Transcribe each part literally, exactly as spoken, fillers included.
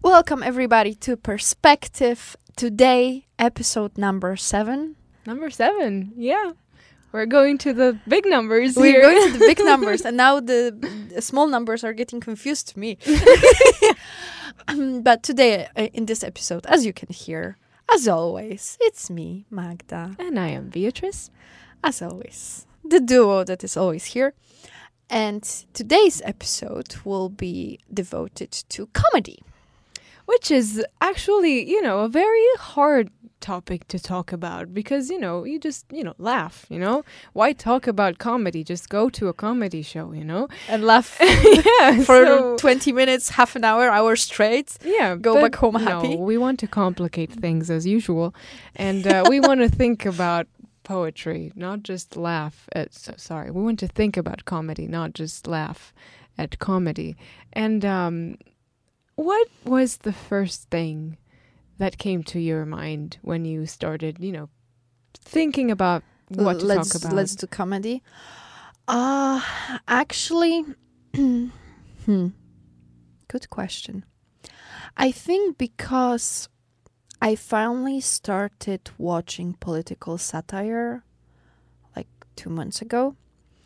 Welcome everybody to Perspective. Today, episode number seven. Number seven, yeah. We're going to the big numbers We're here. going to the big numbers, and now the, the small numbers are getting confused to me. Um, but today, uh, in this episode, as you can hear, as always, it's me, Magda. And I am Beatrice. As always, the duo that is always here. And today's episode will be devoted to comedy. Which is actually, you know, a very hard topic to talk about because, you know, you just, you know, laugh, you know? Why talk about comedy? Just go to a comedy show, you know? And laugh yeah, for so, twenty minutes, half an hour, hour straight. Yeah. Go back home happy. No, we want to complicate things as usual. And uh, we want to think about poetry, not just laugh at, so, sorry, we want to think about comedy, not just laugh at comedy. And, um... what was the first thing that came to your mind when you started, you know, thinking about what to let's, talk about? Let's do comedy. Uh, actually, hmm, good question. I think because I finally started watching political satire like two months ago.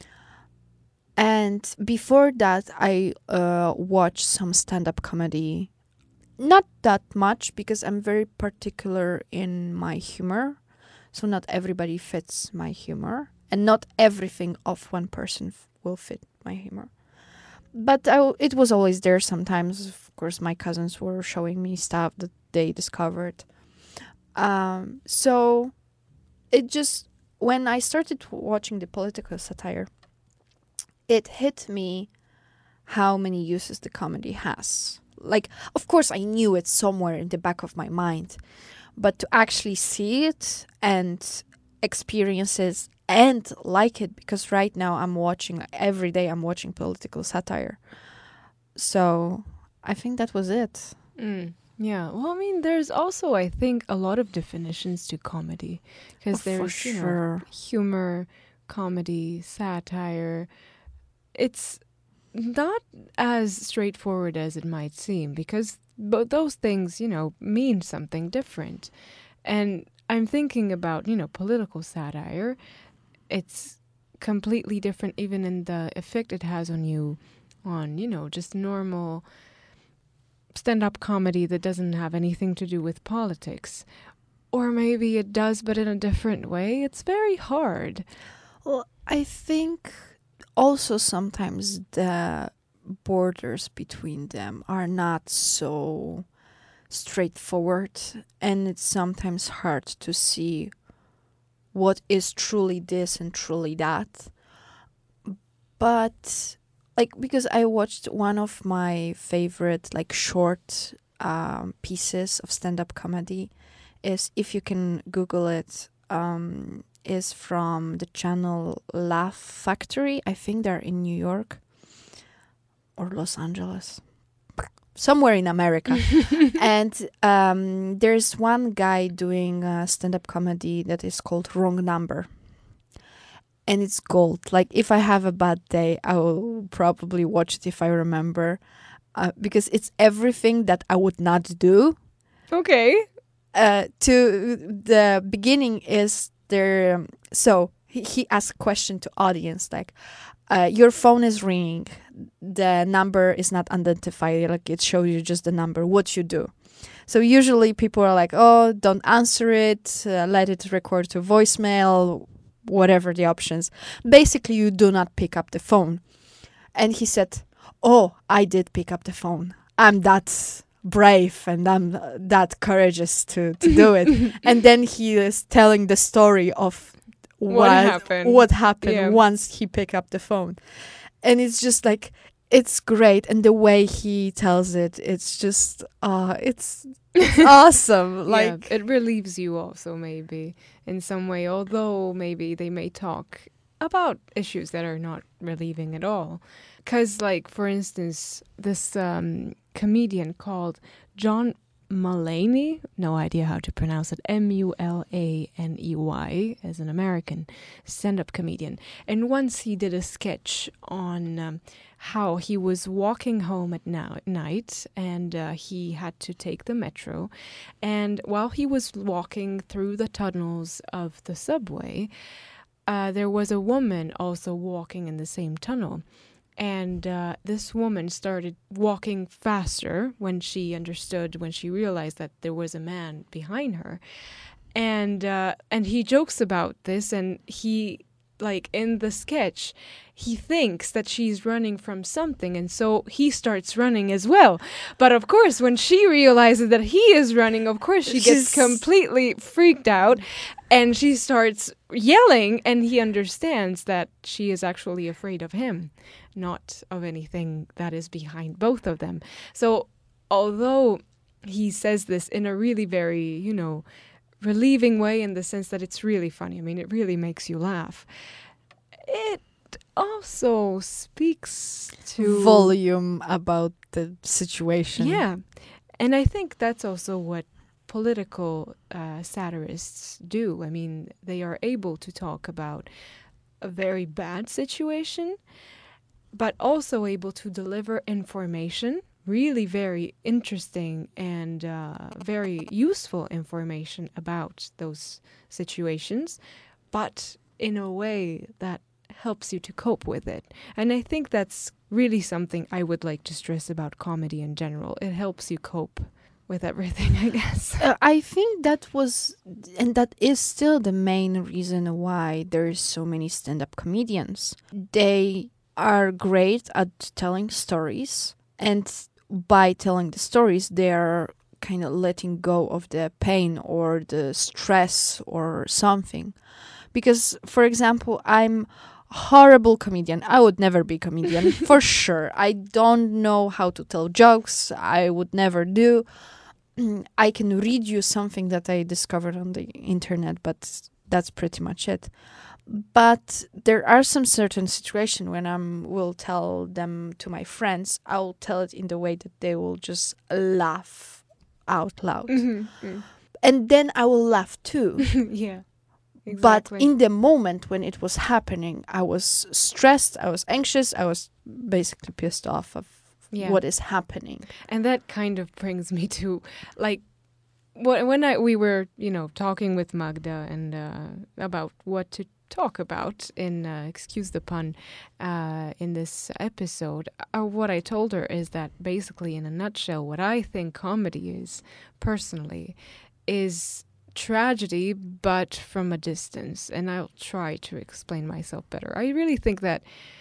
And before that, I uh, watched some stand-up comedy. Not that much, because I'm very particular in my humor. So not everybody fits my humor. And not everything of one person f- will fit my humor. But I w- it was always there sometimes. Of course, my cousins were showing me stuff that they discovered. Um, so it just... when I started watching the political satire, it hit me how many uses the comedy has. Like, of course, I knew it somewhere in the back of my mind, but to actually see it and experience it and like it, because right now I'm watching, every day I'm watching political satire. So I think that was it. Mm, yeah. Well, I mean, there's also, I think, a lot of definitions to comedy. Because Oh, for there's, you know, sure. humor, comedy, satire. It's not as straightforward as it might seem because both those things, you know, mean something different. And I'm thinking about, you know, political satire. It's completely different even in the effect it has on you on, you know, just normal stand-up comedy that doesn't have anything to do with politics. Or maybe it does, but in a different way. It's very hard. Well, I think also sometimes the borders between them are not so straightforward, and it's sometimes hard to see what is truly this and truly that. But like, because I watched one of my favorite like short um, pieces of stand-up comedy is, if you can Google it, um, is from the channel Laugh Factory. I think they're in New York or Los Angeles, somewhere in America. And um, there's one guy doing uh, stand-up comedy that is called Wrong Number. And it's gold. Like, if I have a bad day, I will probably watch it if I remember. Uh, because it's everything that I would not do. Okay. Uh, to the beginning is there... Um, so, he, he asked a question to audience, like, uh, your phone is ringing. The number is not identified. Like, it shows you just the number. What you do? So usually people are like, oh, don't answer it. Uh, let it record to voicemail, whatever the options. Basically, you do not pick up the phone. And he said, oh, I did pick up the phone. I'm that brave and I'm uh, that courageous to, to do it. And then he is telling the story of what, What happened. what happened Yeah. once he picked up the phone. And it's just like, it's great. And the way he tells it, it's just, uh, it's, it's awesome. Like, yeah, it relieves you also maybe in some way, although maybe they may talk about issues that are not relieving at all. Because, like, for instance, this um, comedian called John Mulaney, no idea how to pronounce it, M U L A N E Y, as an American stand-up comedian. And once he did a sketch on um, how he was walking home at now- night and uh, he had to take the metro. And while he was walking through the tunnels of the subway, uh, there was a woman also walking in the same tunnel. And uh, this woman started walking faster when she understood, when she realized that there was a man behind her. And uh, and he jokes about this, and he, like in the sketch, he thinks that she's running from something, and so he starts running as well. But of course, when she realizes that he is running, of course she gets She's- completely freaked out, and she starts yelling, and he understands that she is actually afraid of him, not of anything that is behind both of them. So although he says this in a really very, you know, relieving way, in the sense that it's really funny, I mean, it really makes you laugh, it also speaks to volume about the situation. Yeah. And I think that's also what political uh, satirists do. I mean, they are able to talk about a very bad situation, but also able to deliver information, really very interesting and uh, very useful information about those situations, but in a way that helps you to cope with it. And I think that's really something I would like to stress about comedy in general. It helps you cope with everything, I guess. Uh, I think that was, and that is still the main reason why there's so many stand-up comedians. They are great at telling stories, and by telling the stories, they are kind of letting go of the pain or the stress or something. Because, for example, I'm a horrible comedian. I would never be a comedian, for sure. I don't know how to tell jokes. I would never do. I can read you something that I discovered on the internet, but that's pretty much it. But there are some certain situations when I will tell them to my friends, I'll tell it in the way that they will just laugh out loud. Mm-hmm. And then I will laugh too. Yeah, But exactly. in the moment when it was happening, I was stressed, I was anxious, I was basically pissed off of Yeah. what is happening. And that kind of brings me to, like, wh- when I we were, you know, talking with Magda and uh, about what to talk about in, uh, excuse the pun, uh, in this episode, uh, what I told her is that basically, in a nutshell, what I think comedy is, personally, is tragedy, but from a distance. And I'll try to explain myself better. I really think that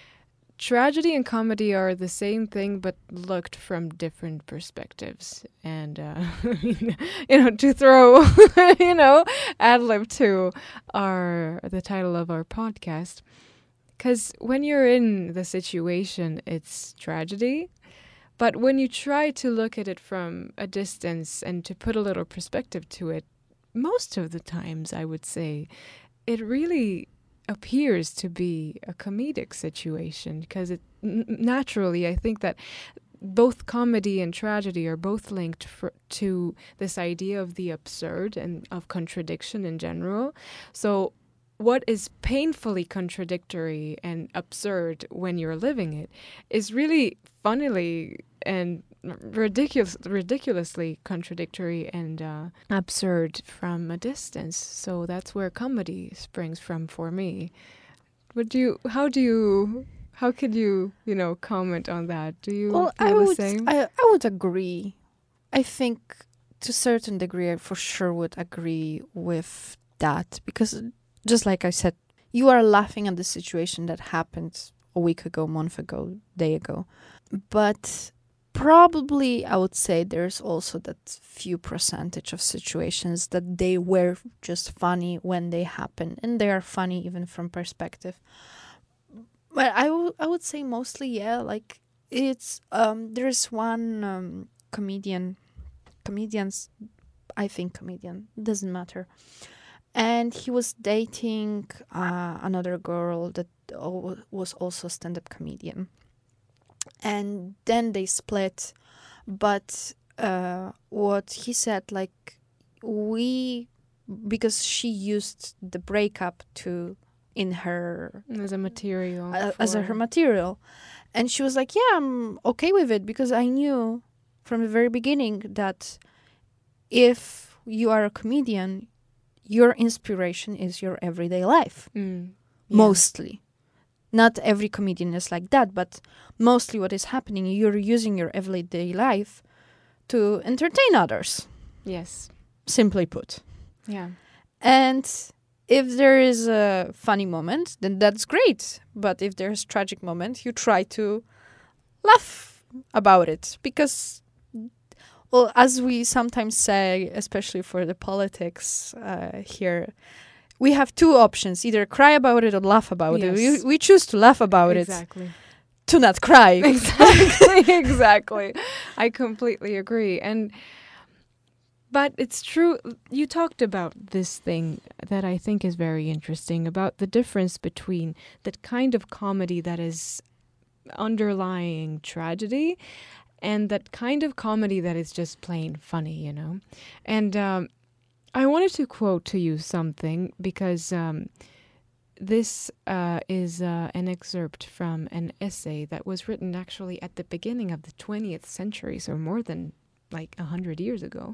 tragedy and comedy are the same thing, but looked from different perspectives. And, uh, you know, to throw, you know, ad lib to our, the title of our podcast. Because when you're in the situation, it's tragedy. But when you try to look at it from a distance and to put a little perspective to it, most of the times, I would say, it really appears to be a comedic situation, because it n- naturally, I think that both comedy and tragedy are both linked for, to this idea of the absurd and of contradiction in general. So what is painfully contradictory and absurd when you're living it is really funnily and ridiculous, ridiculously contradictory and uh, absurd from a distance. So that's where comedy springs from for me. Would you? How do you? How could you? You know, comment on that? Do you Well, feel I the would, same? I, I would agree. I think to a certain degree, I for sure would agree with that, because just like I said, you are laughing at the situation that happened a week ago, month ago, day ago. But probably I would say there's also that few percentage of situations that they were just funny when they happen, and they are funny even from perspective. But I wou- I would say mostly, yeah, like it's um there's one um comedian comedians I think comedian doesn't matter, and he was dating uh, another girl that al- was also a stand-up comedian, and then they split. But uh, what he said, like, we, because she used the breakup to in her As a material uh, for as a, her material, And she was like, yeah, I'm okay with it because I knew from the very beginning that if you are a comedian, your inspiration is your everyday life. Mm. Yeah. Mostly. Not every comedian is like that, but mostly what is happening, you're using your everyday life to entertain others, Yes. simply put. Yeah. And if there is a funny moment, then that's great. But if there's a tragic moment, you try to laugh about it. Because, well, as we sometimes say, especially for the politics uh, here, we have two options: either cry about it or laugh about Yes. it. We, we choose to laugh about Exactly. it, to not cry. Exactly. Exactly. I completely agree. And but it's true. You talked about this thing that I think is very interesting about the difference between that kind of comedy that is underlying tragedy and that kind of comedy that is just plain funny, you know? And um, I wanted to quote to you something because um, this uh, is uh, an excerpt from an essay that was written actually at the beginning of the twentieth century, so more than like a hundred years ago,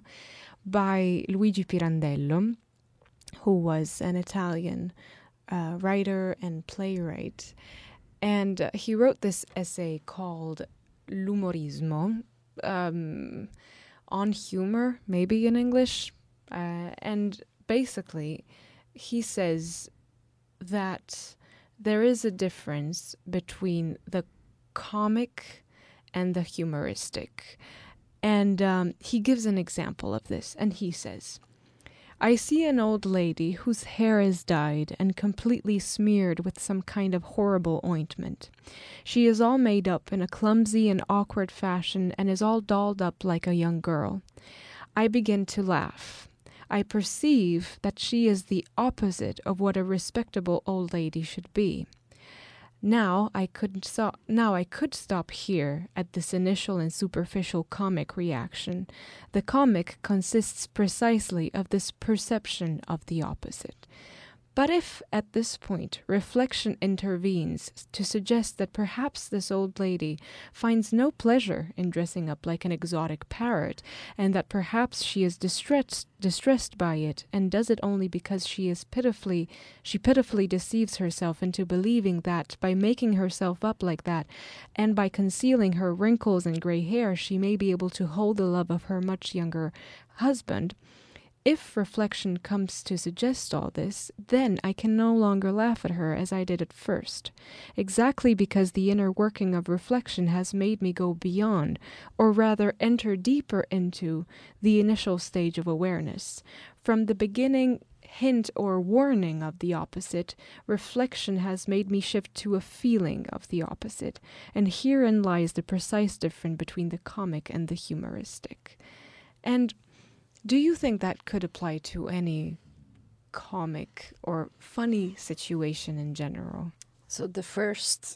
by Luigi Pirandello, who was an Italian uh, writer and playwright. And uh, he wrote this essay called L'umorismo, um, on humor, maybe in English. Uh, and basically, he says that there is a difference between the comic and the humoristic. And um, he gives an example of this, and he says, I see an old lady whose hair is dyed and completely smeared with some kind of horrible ointment. She is all made up in a clumsy and awkward fashion and is all dolled up like a young girl. I begin to laugh. I perceive that she is the opposite of what a respectable old lady should be. Now I could so- now I could stop here at this initial and superficial comic reaction. The comic consists precisely of this perception of the opposite. But if, at this point, reflection intervenes to suggest that perhaps this old lady finds no pleasure in dressing up like an exotic parrot, and that perhaps she is distressed distressed by it, and does it only because she is pitifully she pitifully deceives herself into believing that by making herself up like that, and by concealing her wrinkles and gray hair, she may be able to hold the love of her much younger husband. If reflection comes to suggest all this, then I can no longer laugh at her as I did at first, exactly because the inner working of reflection has made me go beyond, or rather enter deeper into, the initial stage of awareness. From the beginning hint or warning of the opposite, reflection has made me shift to a feeling of the opposite, and herein lies the precise difference between the comic and the humoristic. And do you think that could apply to any comic or funny situation in general? So the first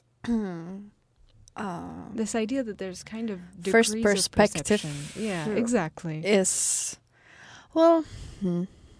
uh, This idea that there's kind of first degrees perspective of perception. Yeah, through- exactly. is, well, hmm.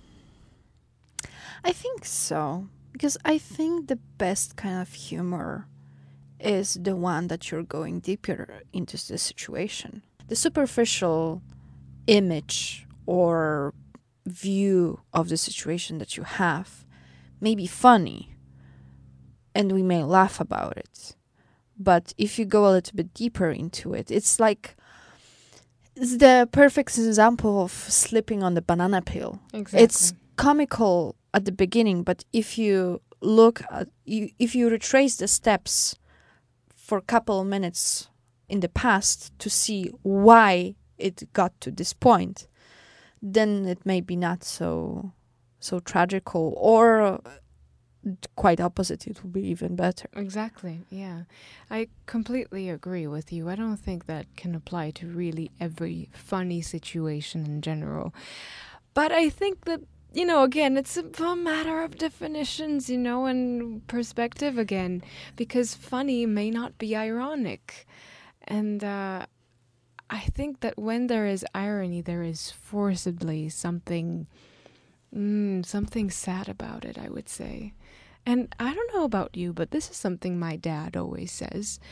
I think so. Because I think the best kind of humor is the one that you're going deeper into the situation. The superficial image or view of the situation that you have may be funny and we may laugh about it. But if you go a little bit deeper into it, it's like it's the perfect example of slipping on the banana peel. Exactly. It's comical at the beginning, but if you look at you, if you retrace the steps for a couple of minutes in the past to see why it got to this point, then it may be not so so tragical, or uh, quite opposite, it will be even better. Exactly, yeah. I completely agree with you. I don't think that can apply to really every funny situation in general. But I think that, you know, again, it's a, a matter of definitions, you know, and perspective again, because funny may not be ironic. And uh, I think that when there is irony, there is forcibly something, mm, something sad about it, I would say. And I don't know about you, but this is something my dad always says,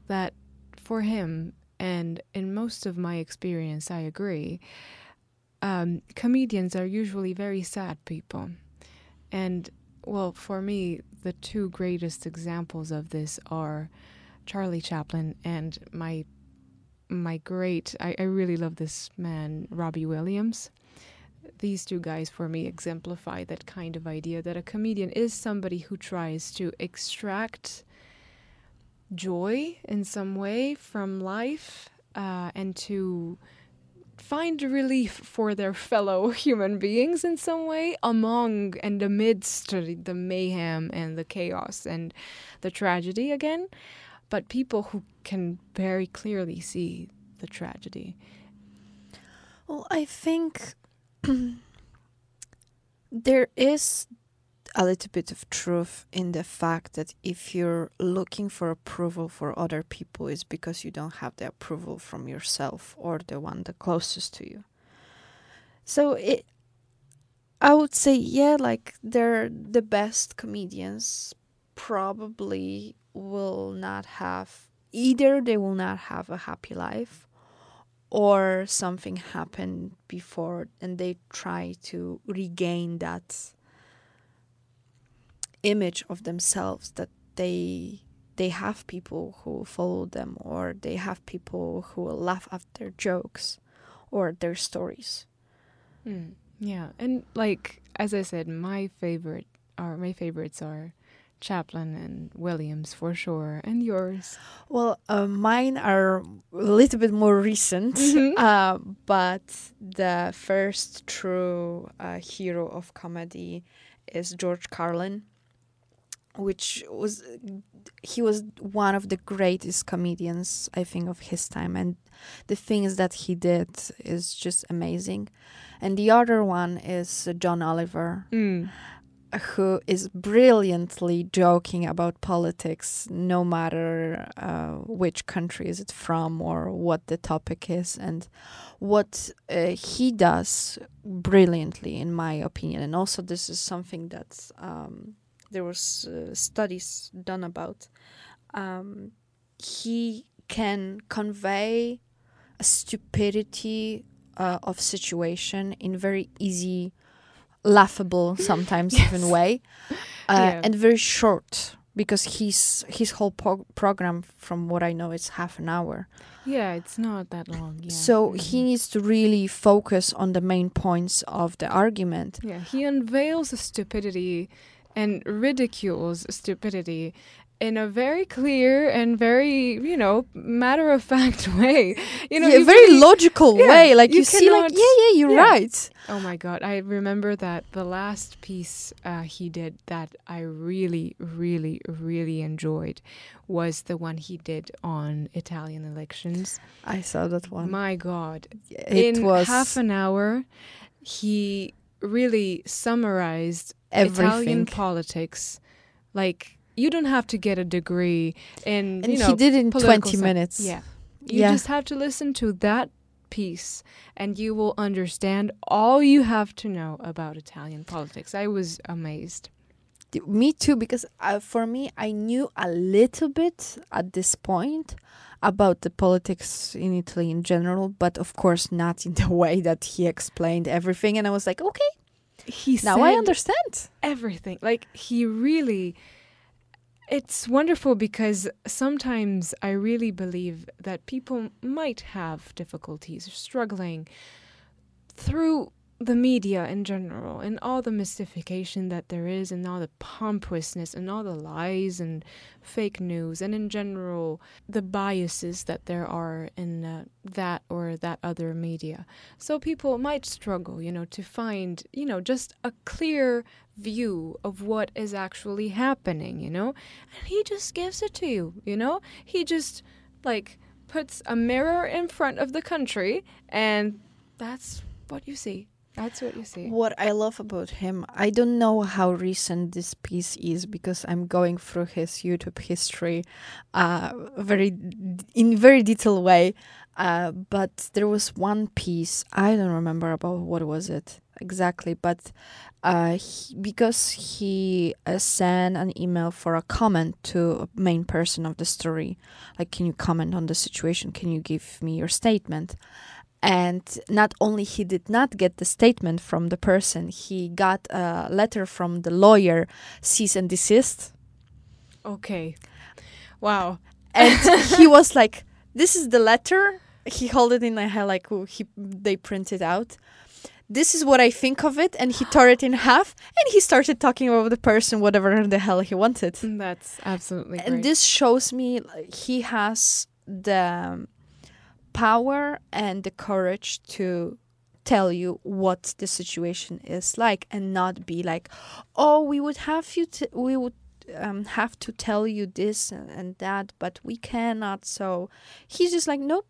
that for him, and in most of my experience, I agree, um, comedians are usually very sad people. And, well, for me, the two greatest examples of this are Charlie Chaplin and my my great, I, I really love this man, Robbie Williams. These two guys, for me, exemplify that kind of idea that a comedian is somebody who tries to extract joy in some way from life, uh, and to find relief for their fellow human beings in some way among and amidst the mayhem and the chaos and the tragedy again. But people who can very clearly see the tragedy. Well, I think there is a little bit of truth in the fact that if you're looking for approval for other people, it's because you don't have the approval from yourself or the one the closest to you. So it, I would say, yeah, like they're the best comedians probably will not have, either they will not have a happy life or something happened before and they try to regain that image of themselves, that they they have people who follow them or they have people who will laugh at their jokes or their stories. Mm, yeah, and like as I said, my favorite are my favorites are Chaplin and Williams for sure, and yours. Well, uh, mine are a little bit more recent, Mhm. uh, but the first true uh, hero of comedy is George Carlin, which was he was one of the greatest comedians, I think, of his time, and the things that he did is just amazing. And the other one is uh, John Oliver, Mm. who is brilliantly joking about politics, no matter uh, which country is it from or what the topic is, and what uh, he does brilliantly, in my opinion. And also, this is something that um, there was uh, studies done about. Um, he can convey a stupidity uh, of situation in very easy, laughable sometimes Yes. even way, uh, Yeah. and very short, because his his whole pro- program, from what I know, is half an hour. Yeah, it's not that long. Yeah. So Mhm. he needs to really focus on the main points of the argument. Yeah, he unveils stupidity and ridicules stupidity in a very clear and very, you know, matter of fact way. You know, yeah, you very really- logical yeah, way. Like you you, see, like cannot- yeah, yeah, you're yeah. right. Oh my God, I remember that the last piece uh, he did that I really, really, really enjoyed was the one he did on Italian elections. I saw that one. My God, It in was half an hour, he really summarized everything. Italian politics. Like, you don't have to get a degree in, And you know, he did it in political twenty sci- minutes. Yeah. You Yeah. just have to listen to that piece and you will understand all you have to know about Italian politics. I was amazed. D- Me too, because uh, for me, I knew a little bit at this point about the politics in Italy in general, but of course not in the way that he explained everything. And I was like, okay, He now I said understand. everything. Like, he really... It's wonderful because sometimes I really believe that people might have difficulties struggling through the media in general and all the mystification that there is and all the pompousness and all the lies and fake news and in general the biases that there are in uh, that or that other media. So people might struggle, you know, to find, you know, just a clear view of what is actually happening, you know? And he just gives it to you, you know? He just like puts a mirror in front of the country and that's what you see. That's what you see. What I love about him, I don't know how recent this piece is because I'm going through his YouTube history, uh, very in very detailed way. Uh, but there was one piece I don't remember about what was it exactly, but uh, he, because he uh, sent an email for a comment to a main person of the story, like, can you comment on the situation? Can you give me your statement? And not only he did not get the statement from the person, he got a letter from the lawyer, cease and desist. Okay. Wow. And he was like, this is the letter. He held it in my hand like oh, he they printed out. This is what I think of it. And he tore it in half and he started talking about the person, whatever the hell he wanted. That's absolutely And great. this shows me like, he has the power and the courage to tell you what the situation is like and not be like, oh, we would have you t- we would um, have to tell you this and, and that, but we cannot. So he's just like, nope.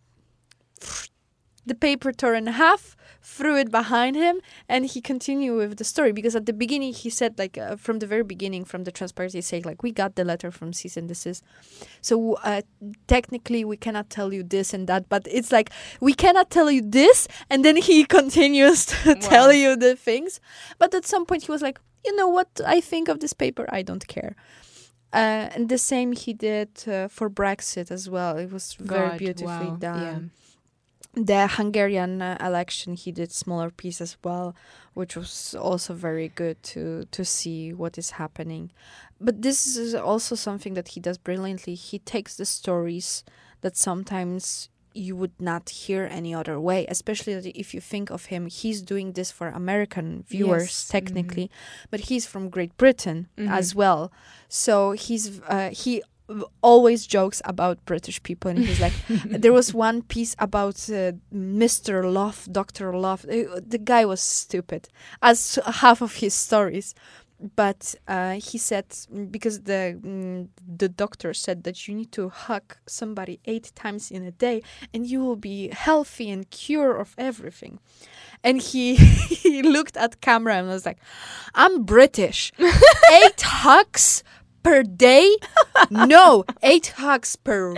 The paper tore in half, threw it behind him, and he continued with the story. Because at the beginning, he said, like, uh, from the very beginning, from the transparency sake, like, we got the letter from cease and desist. So uh, technically, we cannot tell you this and that. But it's like, we cannot tell you this. And then he continues to Wow. tell you the things. But at some point, he was like, you know what I think of this paper? I don't care. Uh, and the same he did uh, for Brexit as well. It was very God, beautifully wow. done. Yeah. The Hungarian uh, election, he did smaller piece as well, which was also very good to to see what is happening. But this is also something that he does brilliantly. He takes the stories that sometimes you would not hear any other way, especially if you think of him. He's doing this for American viewers, Yes. technically, but he's from Great Britain Mhm. as well. So he's uh, he always jokes about British people, and he's like, there was one piece about uh, Mister Love, Doctor Love. Uh, The guy was stupid, as half of his stories. But uh, he said because the mm, the doctor said that you need to hug somebody eight times in a day, and you will be healthy and cure of everything. And he he looked at camera and was like, "I'm British. Eight hugs per day? No, eight hugs per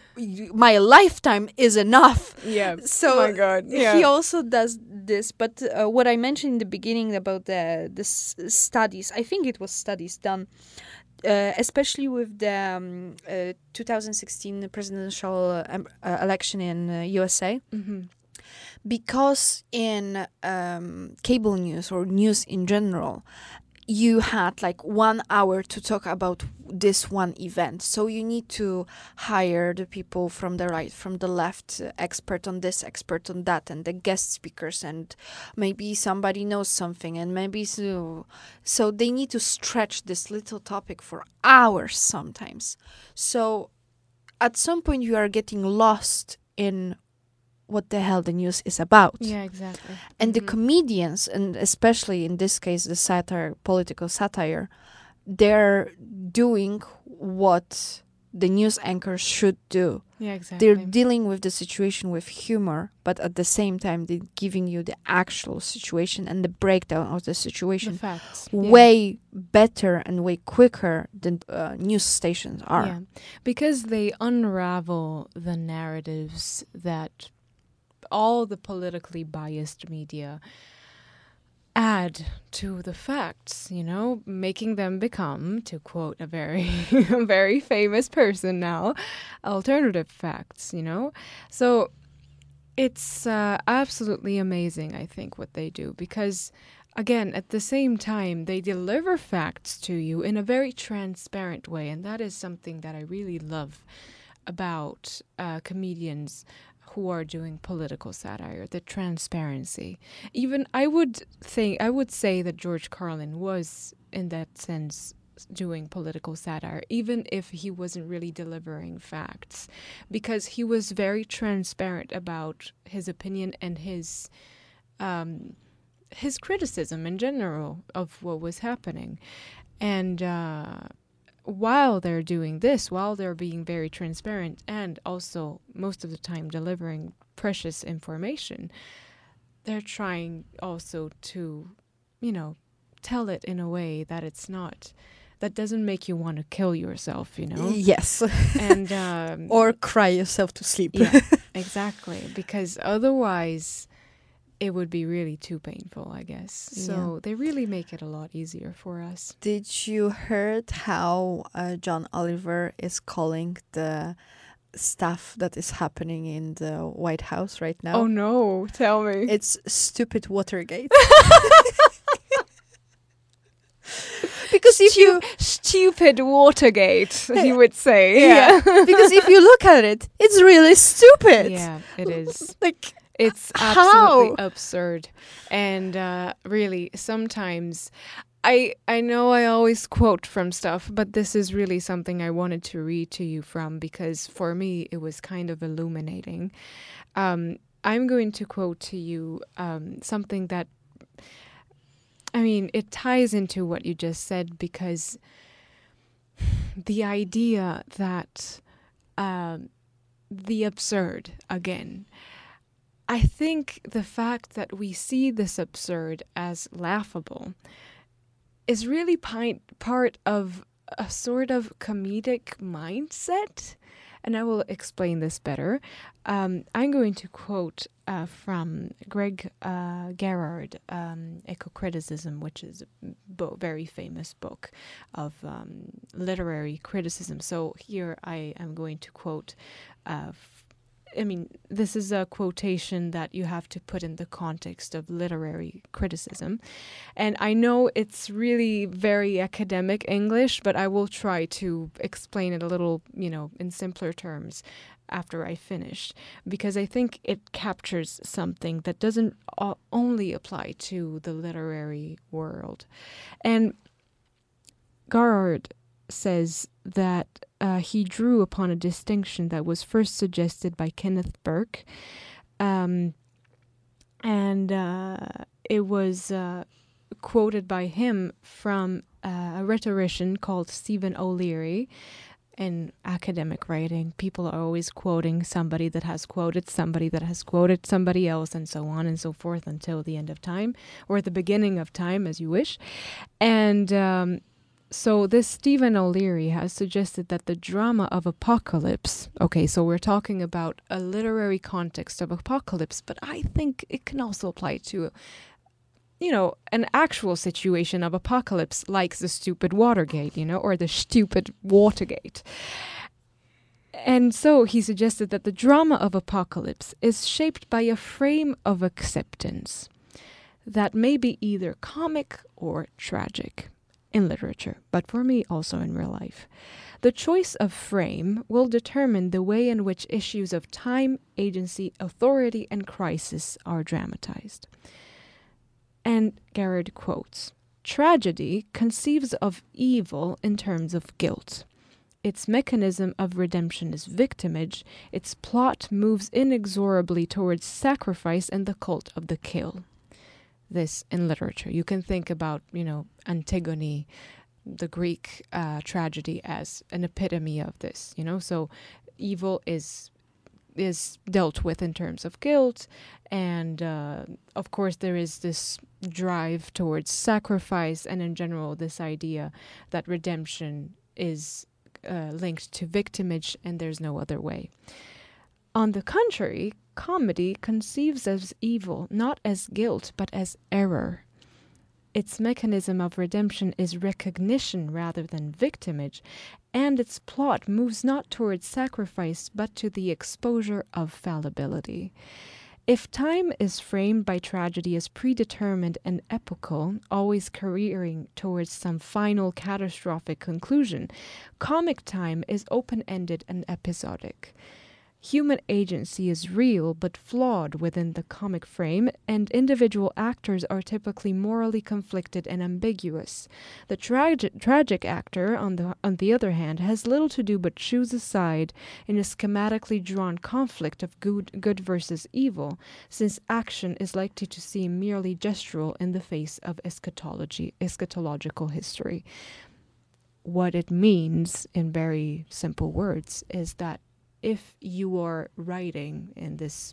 my lifetime is enough." Yeah. So oh my God. Yeah. he also does this. But uh, what I mentioned in the beginning about the the s- studies, I think it was studies done, uh, especially with the um, uh, twenty sixteen presidential uh, um, uh, election in uh, U S A. Mm-hmm. Because in um, cable news or news in general, you had like one hour to talk about this one event. So you need to hire the people from the right, from the left, uh, expert on this, expert on that, and the guest speakers, and maybe somebody knows something, and maybe so. So they need to stretch this little topic for hours sometimes. So at some point you are getting lost in what the hell the news is about. Yeah, exactly. And the Mhm. comedians, and especially in this case, the satire, political satire, they're doing what the news anchors should do. Yeah, exactly. They're dealing with the situation with humor, but at the same time, they're giving you the actual situation and the breakdown of the the situation facts. Yeah. way better and way quicker than uh, news stations are. Yeah, because they unravel the narratives that all the politically biased media add to the facts, you know, making them become, to quote a very, very famous person now, alternative facts, you know? So it's uh, absolutely amazing, I think, what they do, because again, at the same time, they deliver facts to you in a very transparent way. And that is something that I really love about uh, comedians who are doing political satire, the transparency. Even I would think, I would say that George Carlin was, in that sense, doing political satire, even if he wasn't really delivering facts, because he was very transparent about his opinion and his um, his criticism in general of what was happening. And uh, while they're doing this, while they're being very transparent and also most of the time delivering precious information, they're trying also to, you know, tell it in a way that it's not, that doesn't make you want to kill yourself, you know? Yes. And um, Or cry yourself to sleep. yeah, exactly. Because otherwise, it would be really too painful, I guess. So Yeah. they really make it a lot easier for us. Did you heard how uh, John Oliver is calling the stuff that is happening in the White House right now? Oh no, tell me. It's stupid Watergate. Because if you Stupid Watergate, he Yeah. would say. yeah, because if you look at it, it's really stupid. Yeah, it is. Like, It's How? absolutely absurd. And uh, really, sometimes I I know I always quote from stuff, but this is really something I wanted to read to you from because for me it was kind of illuminating. Um, I'm going to quote to you um, something that, I mean, it ties into what you just said because the idea that um, the absurd again. I think the fact that we see this absurd as laughable is really pi- part of a sort of comedic mindset. And I will explain this better. Um, I'm going to quote uh, from Greg uh, Gerard, um, Eco-Criticism, which is a bo- very famous book of um, literary criticism. So here I am going to quote uh, I mean, this is a quotation that you have to put in the context of literary criticism. And I know it's really very academic English, but I will try to explain it a little, you know, in simpler terms after I finish, because I think it captures something that doesn't o- only apply to the literary world. And Garrard says that uh, he drew upon a distinction that was first suggested by Kenneth Burke, um, and uh, it was uh, quoted by him from uh, a rhetorician called Stephen O'Leary. In academic writing, people are always quoting somebody that has quoted somebody that has quoted somebody else, and so on and so forth until the end of time, or the beginning of time, as you wish. And um, So this Stephen O'Leary has suggested that the drama of apocalypse, okay, so we're talking about a literary context of apocalypse, but I think it can also apply to, you know, an actual situation of apocalypse, like the stupid Watergate, you know, or the stupid Watergate. And so he suggested that the drama of apocalypse is shaped by a frame of acceptance that may be either comic or tragic in literature, but for me also in real life. The choice of frame will determine the way in which issues of time, agency, authority, and crisis are dramatized. And Garrard quotes, "Tragedy conceives of evil in terms of guilt. Its mechanism of redemption is victimage. Its plot moves inexorably towards sacrifice and the cult of the kill." This in literature. You can think about, you know, Antigone, the Greek uh, tragedy, as an epitome of this, you know. So evil is is dealt with in terms of guilt, and uh, of course there is this drive towards sacrifice, and in general this idea that redemption is uh, linked to victimage and there's no other way. On the contrary, comedy conceives as evil not as guilt but as error. Its mechanism of redemption is recognition rather than victimage, and its plot moves not towards sacrifice but to the exposure of fallibility. If time is framed by tragedy as predetermined and epochal, always careering towards some final catastrophic conclusion, comic time is open-ended and episodic. Human agency is real but flawed within the comic frame, and individual actors are typically morally conflicted and ambiguous. The tragi- tragic actor, on the on the other hand, has little to do but choose a side in a schematically drawn conflict of good, good versus evil, since action is likely to seem merely gestural in the face of eschatology, eschatological history. What it means, in very simple words, is that if you are writing in this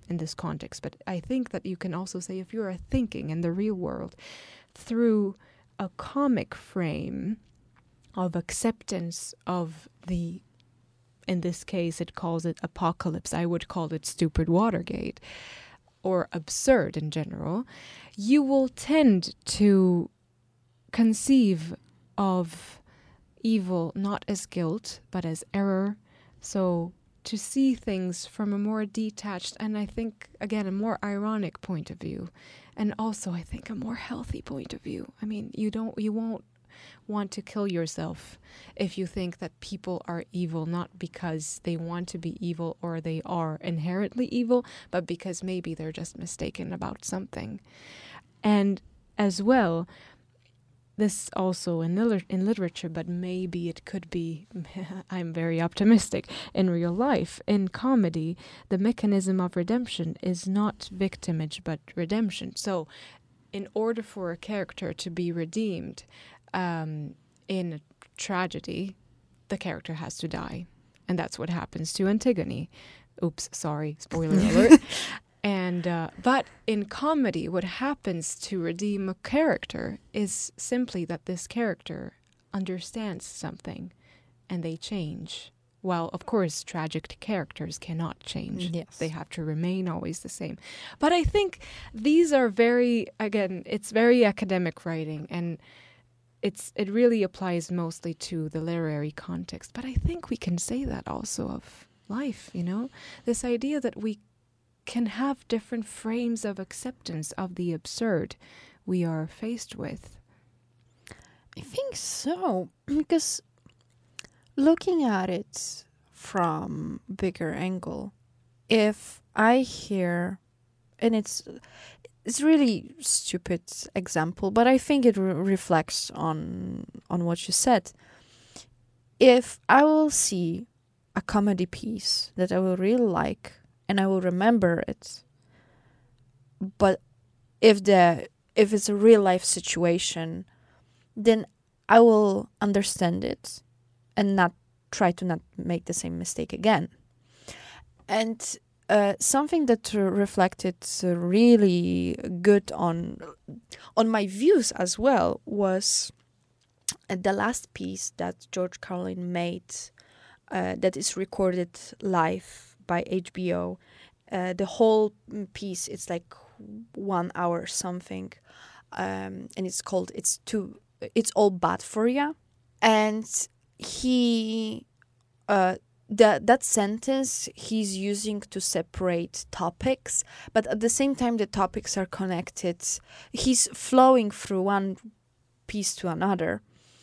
in this context, but I think that you can also say if you are thinking in the real world through a comic frame of acceptance of the, in this case it calls it apocalypse, I would call it stupid Watergate, or absurd in general, you will tend to conceive of evil not as guilt but as error. So to see things from a more detached and I think again a more ironic point of view, and also I think a more healthy point of view. I mean, you don't you won't want to kill yourself if you think that people are evil not because they want to be evil or they are inherently evil, but because maybe they're just mistaken about something. And as well, this also in, liter- in literature, but maybe it could be, I'm very optimistic, in real life. In comedy, the mechanism of redemption is not victimage, but redemption. So in order for a character to be redeemed um, in a tragedy, the character has to die. And that's what happens to Antigone. Oops, sorry, spoiler alert. And uh, but in comedy, what happens to redeem a character is simply that this character understands something and they change. While, of course, tragic characters cannot change. Yes. They have to remain always the same. But I think these are very, again, it's very academic writing, and it's it really applies mostly to the literary context. But I think we can say that also of life, you know? This idea that we can have different frames of acceptance of the absurd we are faced with. I think so, because looking at it from bigger angle, if I hear, and it's it's really stupid example, but I think it re- reflects on on what you said. If I will see a comedy piece that I will really like and I will remember it, but if the if it's a real life situation, then I will understand it and not try to not make the same mistake again. And uh, something that uh, reflected uh, really good on on my views as well was uh, the last piece that George Carlin made, uh, that is recorded live by H B O. Uh, the whole piece, it's like one hour something, um, and it's called "It's Too It's All Bad for Ya." And he, uh, that that sentence he's using to separate topics, but at the same time the topics are connected. He's flowing through one piece to another,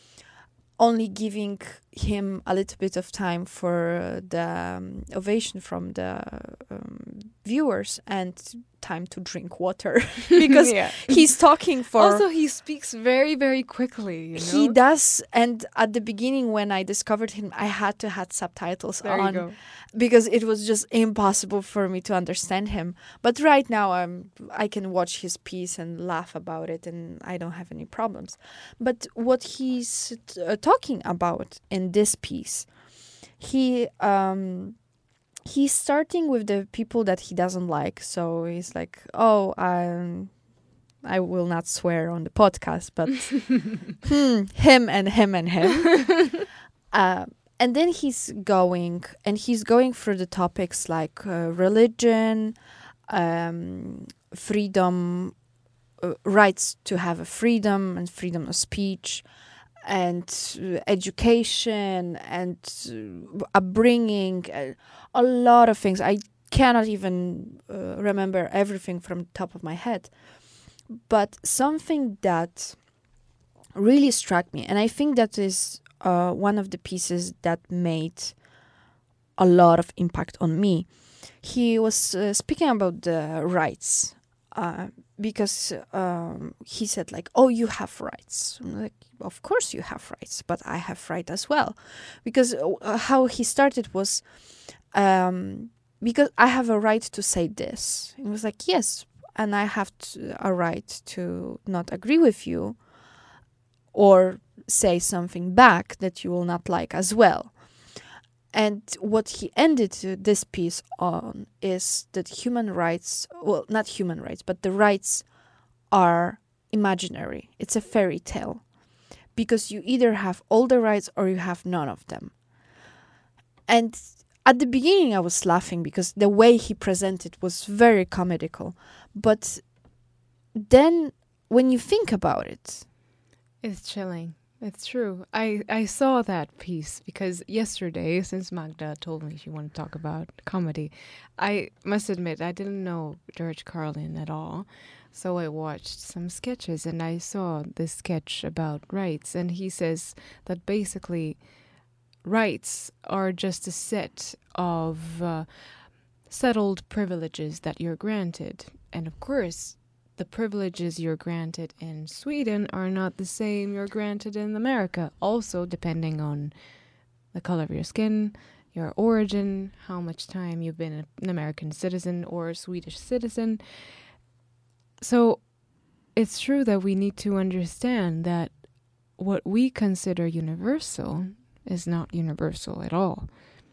only giving him a little bit of time for uh, the um, ovation from the um, viewers and time to drink water because Yeah. he's talking for. Also, he speaks very, very quickly. You know? He does, and at the beginning when I discovered him, I had to have subtitles There on you go. because it was just impossible for me to understand him. But right now, I'm I can watch his piece and laugh about it, and I don't have any problems. But what he's uh, talking about in this piece, he um. He's starting with the people that he doesn't like. So he's like, oh, um, I will not swear on the podcast, but hmm, him and him and him. uh, and then he's going, and he's going through the topics like uh, religion, um, freedom, uh, rights to have a freedom and freedom of speech, and uh, education and uh, upbringing, uh, a lot of things. I cannot even uh, remember everything from the top of my head. But something that really struck me, and I think that is uh, one of the pieces that made a lot of impact on me. He was uh, speaking about the rights, uh, because um, he said like, oh, you have rights. I'm like, of course you have rights, but I have right as well. Because uh, how he started was, um, because I have a right to say this. It was like, yes, and I have to, a right to not agree with you or say something back that you will not like as well. And what he ended uh, this piece on is that human rights, well, not human rights, but the rights are imaginary. It's a fairy tale because you either have all the rights or you have none of them. And at the beginning, I was laughing because the way he presented was very comedical. But then when you think about it, It's chilling. It's true. I, I saw that piece because yesterday, since Magda told me she wanted to talk about comedy, I must admit I didn't know George Carlin at all. So I watched some sketches and I saw this sketch about rights. And he says that basically rights are just a set of uh, settled privileges that you're granted. And of course, the privileges you're granted in Sweden are not the same you're granted in America. Also, depending on the color of your skin, your origin, how much time you've been an American citizen or a Swedish citizen. So it's true that we need to understand that what we consider universal is not universal at all.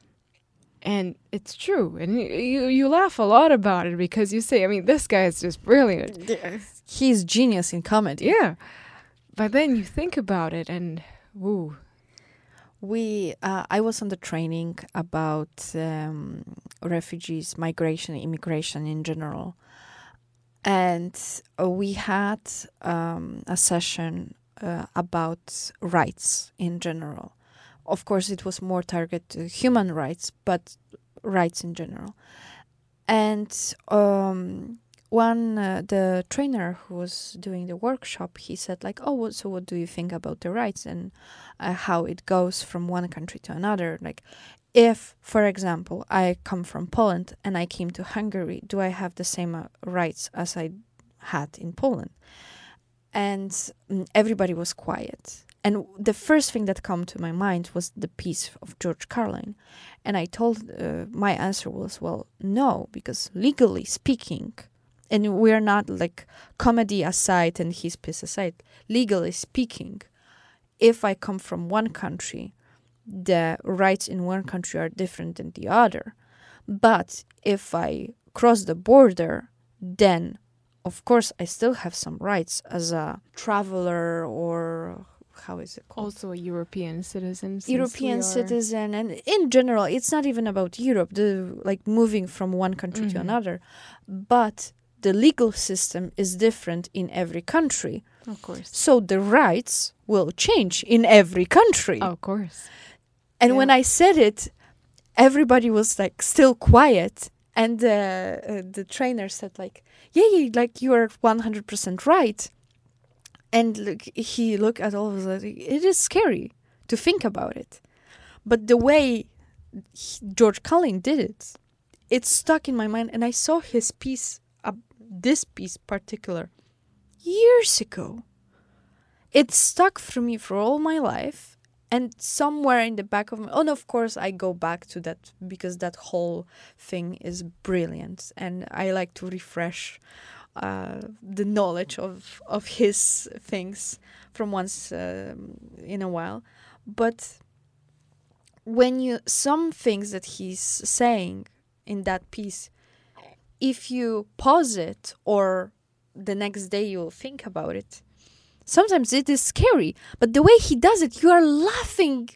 And it's true. And you, you laugh a lot about it because you say, I mean, this guy is just brilliant. he's genius in comedy. Yeah. But then you think about it and, woo. We, uh, I was on the training about um, refugees, migration, immigration in general. And uh, we had um, a session uh, about rights in general. Of course, it was more targeted to human rights, but rights in general. And um, one, uh, the trainer who was doing the workshop, he said like, oh, what, so what do you think about the rights and uh, how it goes from one country to another? Like, if, for example, I come from Poland and I came to Hungary, do I have the same uh, rights as I had in Poland? And mm, everybody was quiet. And the first thing that came to my mind was the piece of George Carlin. And I told, uh, my answer was, well, no, because legally speaking, and we're not like comedy aside and his piece aside, legally speaking, if I come from one country, the rights in one country are different than the other. But if I cross the border, then of course I still have some rights as a traveler or how is it called? Also a European citizen. European citizen, and in general, it's not even about Europe, the like moving from one country mm-hmm. to another, but the legal system is different in every country. Of course. So the rights will change in every country. Of course. And Yeah. when I said it, everybody was like still quiet. And uh, uh, the trainer said like, yeah, yeah, like you are one hundred percent right. And look, he looked at all of us, like, it is scary to think about it. But the way he, George Carlin did it, it stuck in my mind. And I saw his piece, uh, this piece particular, years ago. It stuck through me for all my life. And somewhere in the back of my... Oh, and of course, I go back to that because that whole thing is brilliant. And I like to refresh uh, the knowledge of, of his things from once uh, in a while. But when you... Some things that he's saying in that piece, if you pause it or the next day you'll think about it, sometimes it is scary, but the way he does it, you are laughing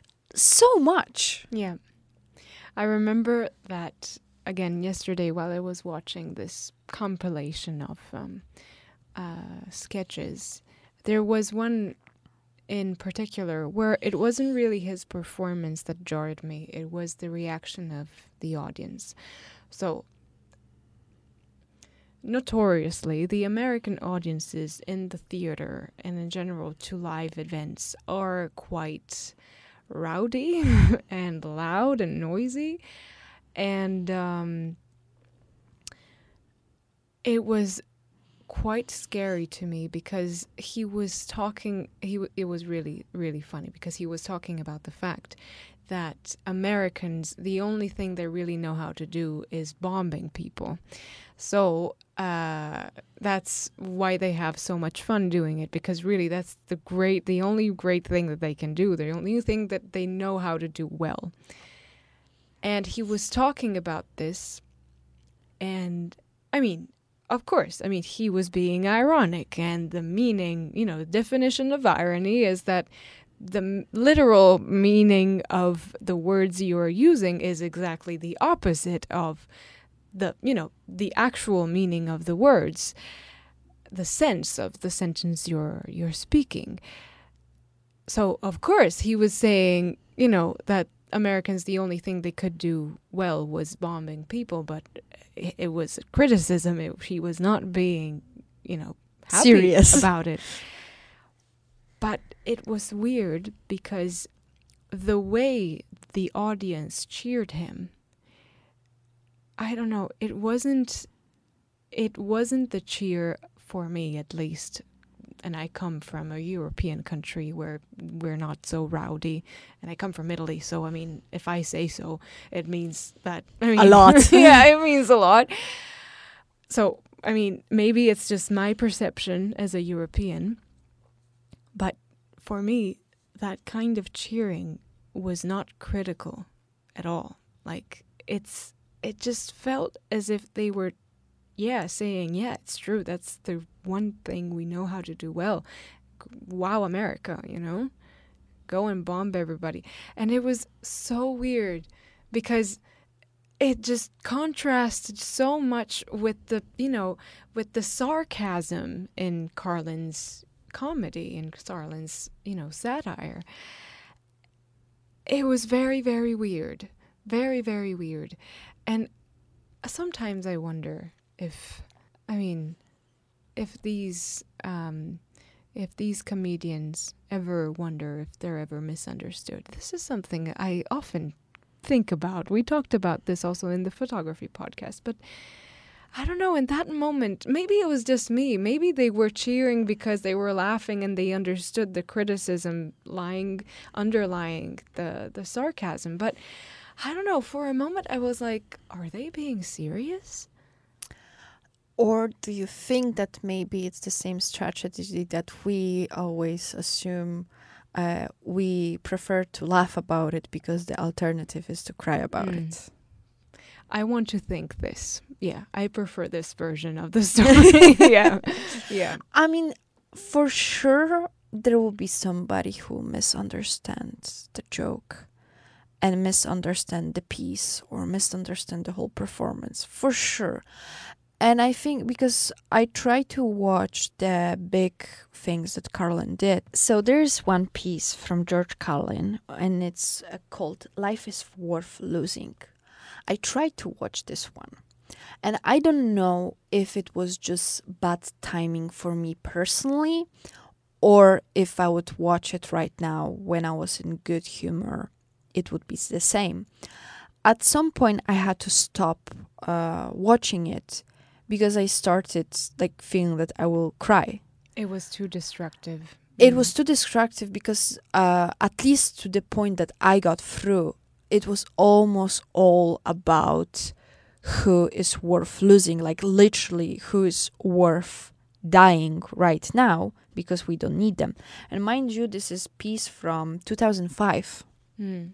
so much. Yeah. I remember that, again, yesterday while I was watching this compilation of um, uh, sketches, there was one in particular where it wasn't really his performance that jarred me. It was the reaction of the audience. So, notoriously, the American audiences in the theater and in general to live events are quite rowdy and loud and noisy. And um, it was quite scary to me because he was talking, he w- it was really, really funny because he was talking about the fact that Americans, the only thing they really know how to do is bombing people. So uh, that's why they have so much fun doing it, because really that's the great, the only great thing that they can do. The only thing that they know how to do well. And he was talking about this. And I mean, of course, I mean, he was being ironic. And the meaning, you know, the definition of irony is that the m- literal meaning of the words you are using is exactly the opposite of the, you know, the actual meaning of the words, the sense of the sentence you're you're speaking. So, of course, he was saying, you know, that Americans, the only thing they could do well was bombing people, but it, it was criticism. It, he was not being, you know, happy Serious about it. But it was weird because the way the audience cheered him, I don't know, it wasn't, it wasn't the cheer for me, at least. And I come from a European country where we're not so rowdy. And I come from Italy, so I mean, if I say so, it means that I mean, a lot. yeah, it means a lot. So I mean, maybe it's just my perception as a European, but for me, that kind of cheering was not critical at all. Like it's, it just felt as if they were, yeah, saying, yeah, it's true. That's the one thing we know how to do well. Wow, America, you know? Go and bomb everybody. And it was so weird because it just contrasted so much with the, you know, with the sarcasm in Carlin's comedy and Carlin's, you know, satire. It was very, very weird. Very, very weird. And sometimes I wonder if, I mean, if these um, if these comedians ever wonder if they're ever misunderstood. This is something I often think about. We talked about this also in the photography podcast, but I don't know, in that moment, maybe it was just me. Maybe they were cheering because they were laughing and they understood the criticism lying, underlying the, the sarcasm. But I don't know, for a moment I was like, are they being serious? Or do you think that maybe it's the same strategy that we always assume uh, we prefer to laugh about it because the alternative is to cry about Mm. it? I want to think this. Yeah, I prefer this version of the story. yeah, yeah. I mean, for sure, there will be somebody who misunderstands the joke and misunderstand the piece or misunderstand the whole performance, for sure. And I think because I try to watch the big things that Carlin did. So there's one piece from George Carlin, and it's uh, called Life is Worth Losing. I tried to watch this one. And I don't know if it was just bad timing for me personally, or if I would watch it right now when I was in good humor, it would be the same. At some point, I had to stop uh, watching it because I started like feeling that I will cry. It was too destructive. It Mm. was too destructive because uh, at least to the point that I got through, it was almost all about who is worth losing, like literally who is worth dying right now because we don't need them. And mind you, this is piece from two thousand five. Mm.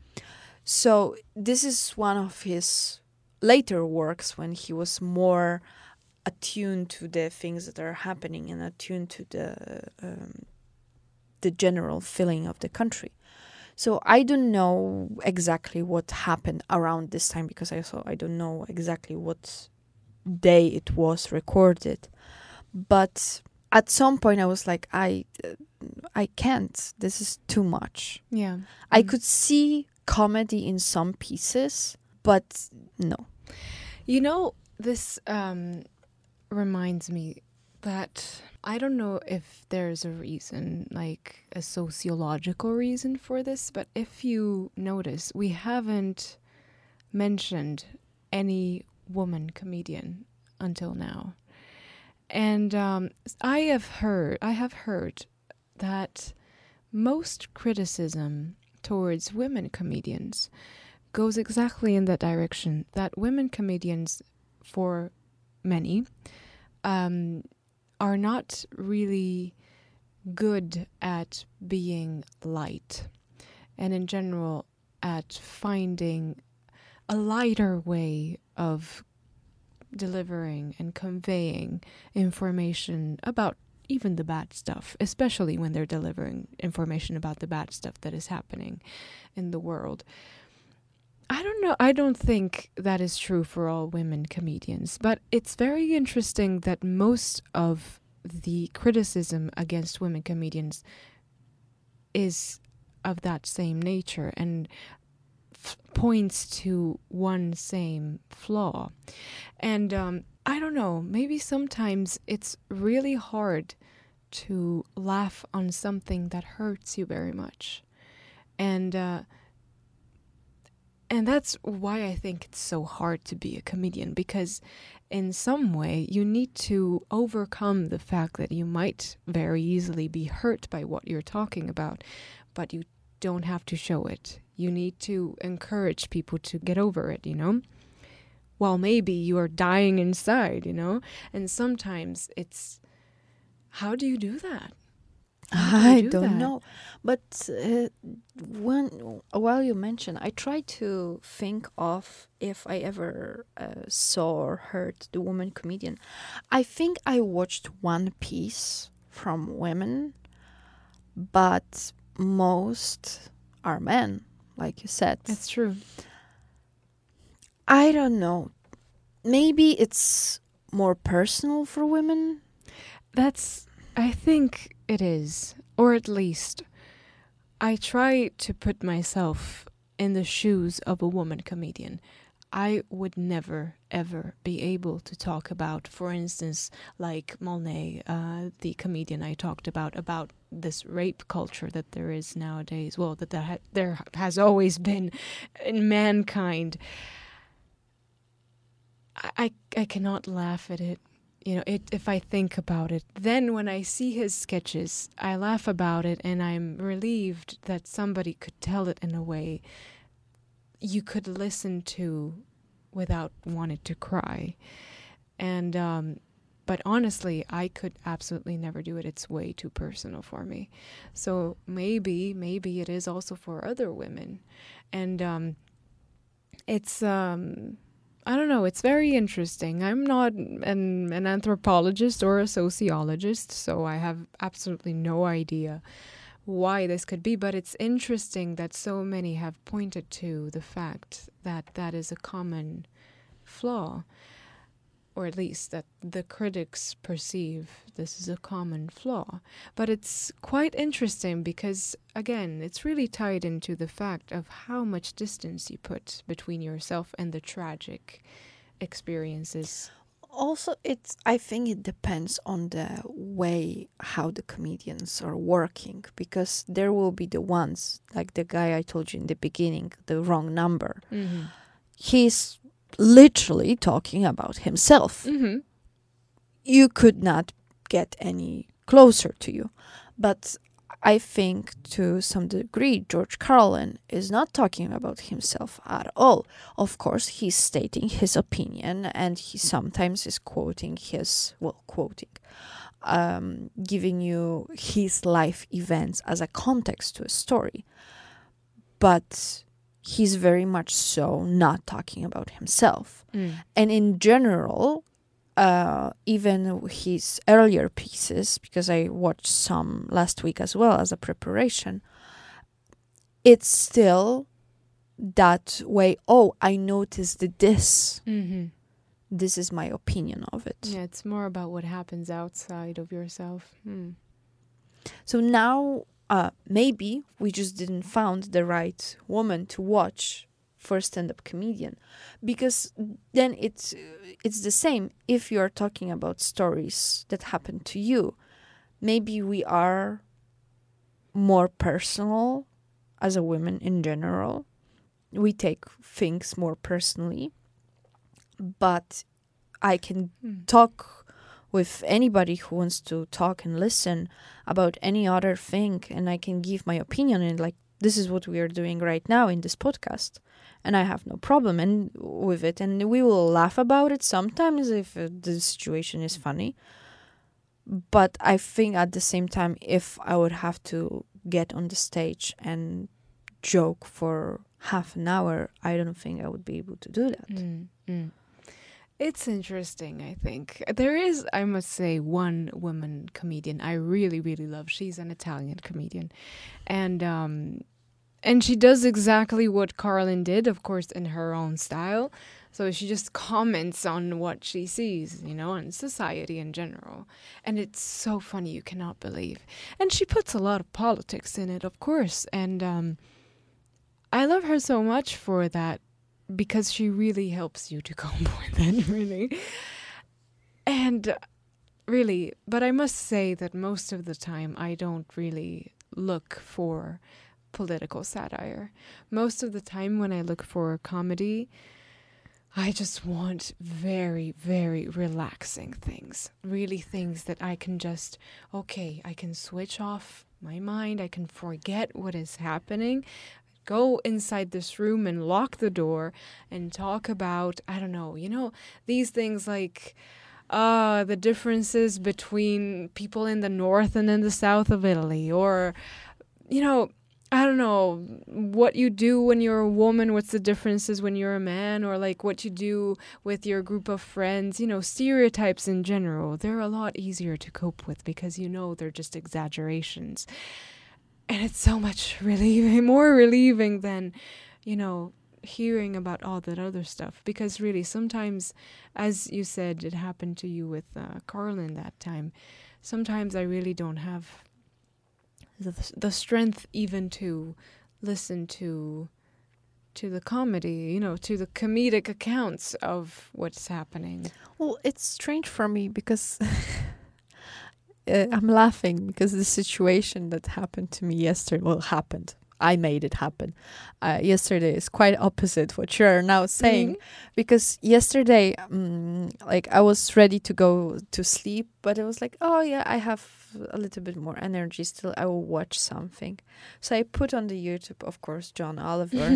So this is one of his later works when he was more attuned to the things that are happening and attuned to the um, the general feeling of the country. So I don't know exactly what happened around this time because I also I don't know exactly what day it was recorded. But at some point I was like, I uh, I can't. This is too much. Yeah. I Mm. could see comedy in some pieces, but no. You know, this um, reminds me that I don't know if there's a reason, like a sociological reason for this, but if you notice, we haven't mentioned any woman comedian until now. And um, I have heard, I have heard that most criticism towards women comedians goes exactly in that direction. That women comedians, for many, um, are not really good at being light, and in general, at finding a lighter way of delivering and conveying information about even the bad stuff, especially when they're delivering information about the bad stuff that is happening in the world. I don't know. I don't think that is true for all women comedians, but it's very interesting that most of the criticism against women comedians is of that same nature and f- points to one same flaw. And um, I don't know, maybe sometimes it's really hard to laugh on something that hurts you very much. And uh, and that's why I think it's so hard to be a comedian, because in some way you need to overcome the fact that you might very easily be hurt by what you're talking about, but you don't have to show it. You need to encourage people to get over it, you know? While maybe you are dying inside, you know? And sometimes it's, how do you do that? How do you I do don't that? know, but uh, when while you mention, I try to think of if I ever uh, saw or heard the woman comedian. I think I watched one piece from women, but most are men, like you said. It's true. I don't know. Maybe it's more personal for women. That's, I think it is. Or at least, I try to put myself in the shoes of a woman comedian. I would never, ever be able to talk about, for instance, like Molnay, uh, the comedian I talked about, about this rape culture that there is nowadays. Well, that there, ha- there has always been in mankind. I, I, I cannot laugh at it. You know, it, if I think about it, then when I see his sketches, I laugh about it and I'm relieved that somebody could tell it in a way you could listen to without wanting to cry. And, um, but honestly, I could absolutely never do it. It's way too personal for me. So maybe, maybe it is also for other women. And, um, it's, um, I don't know. It's very interesting. I'm not an, an anthropologist or a sociologist, so I have absolutely no idea why this could be. But it's interesting that so many have pointed to the fact that that is a common flaw, or at least that the critics perceive this is a common flaw. But it's quite interesting because, again, it's really tied into the fact of how much distance you put between yourself and the tragic experiences. Also, it's I think it depends on the way how the comedians are working, because there will be the ones like the guy I told you in the beginning, the wrong number. Mm-hmm. He's literally talking about himself. Mm-hmm. You could not get any closer to you. But I think to some degree, George Carlin is not talking about himself at all. Of course, he's stating his opinion and he sometimes is quoting his, well, quoting, um, giving you his life events as a context to a story. But he's very much so not talking about himself. Mm. And in general, uh, even his earlier pieces, because I watched some last week as well as a preparation, it's still that way. Oh, I noticed this. Mm-hmm. This is my opinion of it. Yeah, it's more about what happens outside of yourself. Mm. So now, uh, maybe we just didn't found the right woman to watch for a stand-up comedian, because then it's it's the same. If you are talking about stories that happen to you, maybe we are more personal as a woman in general. We take things more personally, but I can Mm. talk with anybody who wants to talk and listen about any other thing, and I can give my opinion, and like, this is what we are doing right now in this podcast, and I have no problem and with it, and we will laugh about it sometimes if uh, the situation is funny. But I think at the same time, if I would have to get on the stage and joke for half an hour, I don't think I would be able to do that. Mm, mm. It's interesting, I think. There is, I must say, one woman comedian I really, really love. She's an Italian comedian. And um and she does exactly what Carlin did, of course, in her own style. So she just comments on what she sees, you know, and society in general. And it's so funny, you cannot believe. And she puts a lot of politics in it, of course. And um I love her so much for that, because she really helps you to cope with it, really. And uh, really, but I must say that most of the time I don't really look for political satire. Most of the time when I look for comedy, I just want very, very relaxing things. Really things that I can just, okay, I can switch off my mind. I can forget what is happening. Go inside this room and lock the door and talk about, I don't know, you know, these things like uh, the differences between people in the north and in the south of Italy, or, you know, I don't know, what you do when you're a woman, what's the differences when you're a man, or like what you do with your group of friends, you know, stereotypes in general. They're a lot easier to cope with because you know they're just exaggerations. And it's so much relieving, more relieving than, you know, hearing about all that other stuff. Because really, sometimes, as you said, it happened to you with uh, Carlin that time. Sometimes I really don't have the, the strength even to listen to to the comedy, you know, to the comedic accounts of what's happening. Well, it's strange for me because uh, I'm laughing because the situation that happened to me yesterday, well, happened. I made it happen. Uh, yesterday is quite opposite what you're now saying, Mm-hmm. because yesterday, um, like I was ready to go to sleep, but it was like, oh yeah, I have a little bit more energy still. I will watch something. So I put on the YouTube, of course, John Oliver,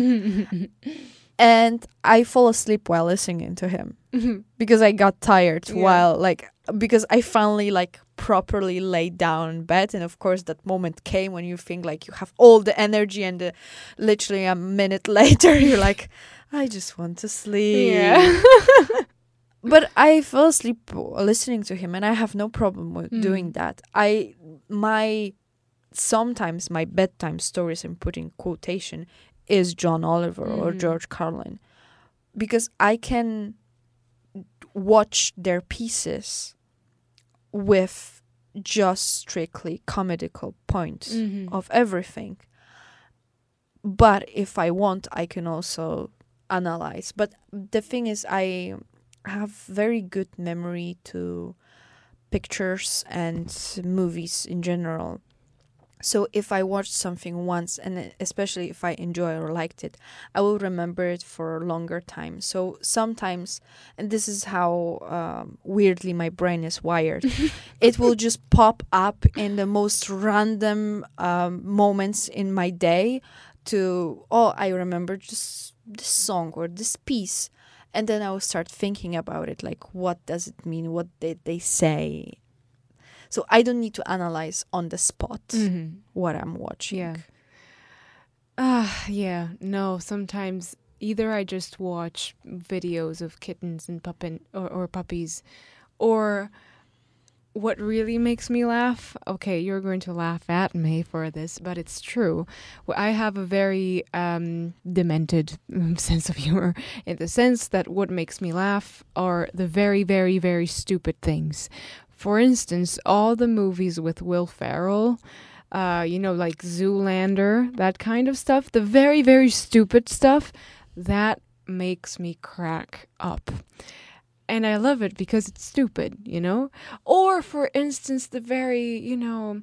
and I fall asleep while listening to him because I got tired Yeah. while like because I finally like properly laid down in bed, and of course that moment came when you think like you have all the energy, and uh, literally a minute later you're like, I just want to sleep. Yeah. But I fell asleep listening to him, and I have no problem with Mm. doing that. I my sometimes my bedtime stories, and putting quotation, is John Oliver or Mhm. George Carlin, because I can watch their pieces with just strictly comedical points Mhm. of everything. But if I want, I can also analyze. But the thing is, I have very good memory to pictures and movies in general. So if I watched something once, and especially if I enjoy or liked it, I will remember it for a longer time. So sometimes, and this is how um, weirdly my brain is wired, it will just pop up in the most random um, moments in my day to, oh, I remember just this song or this piece. And then I will start thinking about it, like, what does it mean? What did they say? So I don't need to analyze on the spot Mhm. what I'm watching. Yeah. Ah, yeah. No, sometimes either I just watch videos of kittens and puppin or, or puppies, or what really makes me laugh. Okay, you're going to laugh at me for this, but it's true. Well, I have a very um, demented um, sense of humor, in the sense that what makes me laugh are the very, very, very stupid things. For instance, all the movies with Will Ferrell, uh, you know, like Zoolander, that kind of stuff, the very, very stupid stuff, that makes me crack up. And I love it because it's stupid, you know? Or, for instance, the very, you know,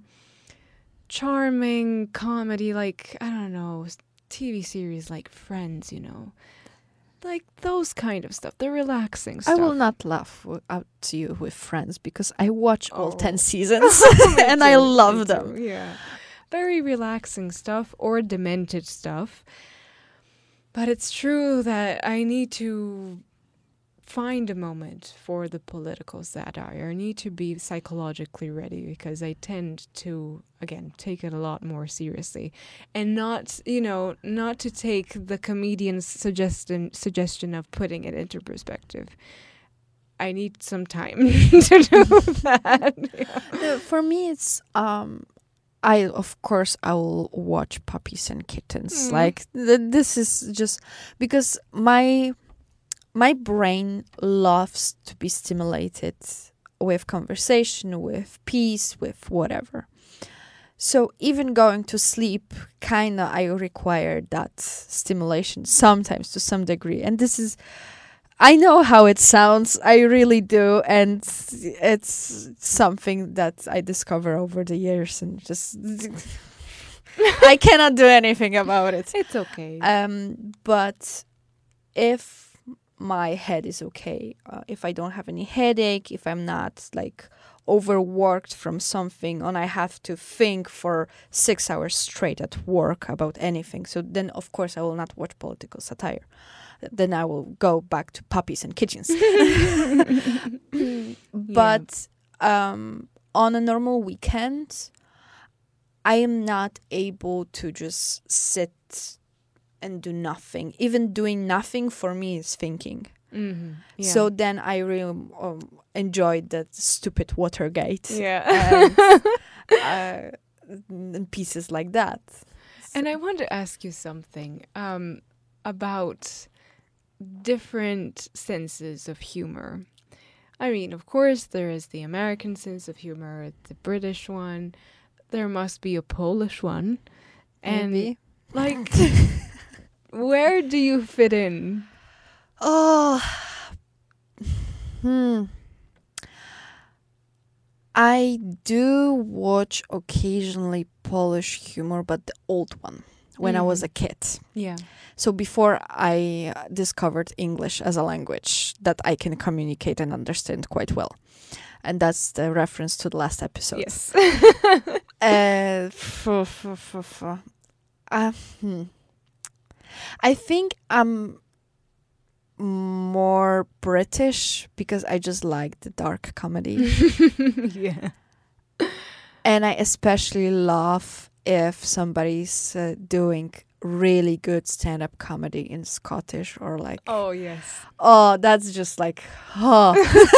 charming comedy, like, I don't know, T V series like Friends, you know? Like those kind of stuff, the relaxing stuff. I will not laugh w- out to you with Friends because I watch all Oh. ten seasons Me and I too, love me them. too, yeah. Very relaxing stuff or demented stuff. But it's true that I need to find a moment for the political satire. I need to be psychologically ready because I tend to, again, take it a lot more seriously, and not, you know, not to take the comedian's suggestion suggestion of putting it into perspective. I need some time to do that. Yeah. Uh, For me, it's um, I of course I will watch Puppies and Kittens. Mm. Like th- this is just because my my brain loves to be stimulated with conversation, with peace, with whatever. So even going to sleep, kinda I require that stimulation sometimes to some degree. And this is, I know how it sounds, I really do, and it's something that I discover over the years, and just I cannot do anything about it. It's okay. Um, but if my head is okay, uh, if I don't have any headache, if I'm not like overworked from something and I have to think for six hours straight at work about anything, so then of course I will not watch political satire. Then I will go back to Puppies and Kittens. But um, on a normal weekend, I am not able to just sit and do nothing. Even doing nothing for me is thinking. Mm-hmm. Yeah. So then I really um, enjoyed that stupid Watergate. yeah. And, uh, and pieces like that. And I want to ask you something um, about different senses of humor. I mean, of course, there is the American sense of humor, the British one. There must be a Polish one. And, Maybe. like, where do you fit in? Oh, hmm. I do watch occasionally Polish humor, but the old one when I was Mhm. a kid. Yeah. So before I uh, discovered English as a language that I can communicate and understand quite well. And that's the reference to the last episode. Yes. Uh, f- f- f- f- uh, hmm. I think I'm more British because I just like the dark comedy. yeah. And I especially love if somebody's uh, doing really good stand-up comedy in Scottish or like, oh, Oh, yes. that's just like, oh.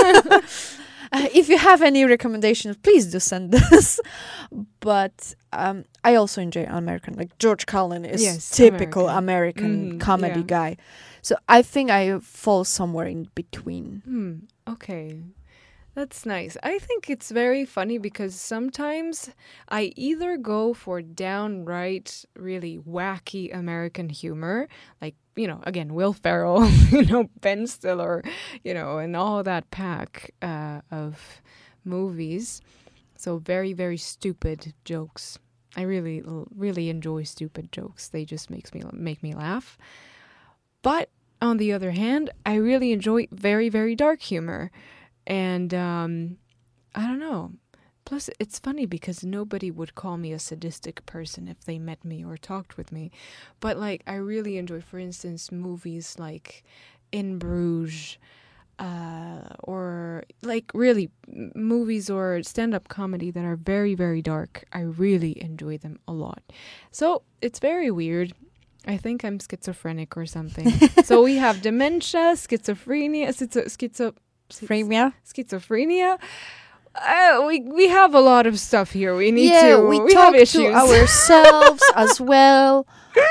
Uh, if you have any recommendations, please do send us. But um, I also enjoy American, like George Carlin is Yes, typical American. American Mhm, comedy yeah. guy. So I think I fall somewhere in between. Hmm. Okay. That's nice. I think it's very funny because sometimes I either go for downright, really wacky American humor, like, you know, again, Will Ferrell, you know, Ben Stiller, you know, and all that pack uh, of movies. So very, very stupid jokes. I really, l- really enjoy stupid jokes. They just makes me make me laugh. But on the other hand, I really enjoy very, very dark humor. And um, I don't know. Plus, it's funny because nobody would call me a sadistic person if they met me or talked with me. But, like, I really enjoy, for instance, movies like In Bruges, uh, or, like, really, m- movies or stand-up comedy that are very, very dark. I really enjoy them a lot. So, it's very weird. I think I'm schizophrenic or something. So, we have dementia, schizophrenia, schizo... schizo Framia? schizophrenia. Uh, we we have a lot of stuff here. We need Yeah, to. we, We, talk have issues. to ourselves as well.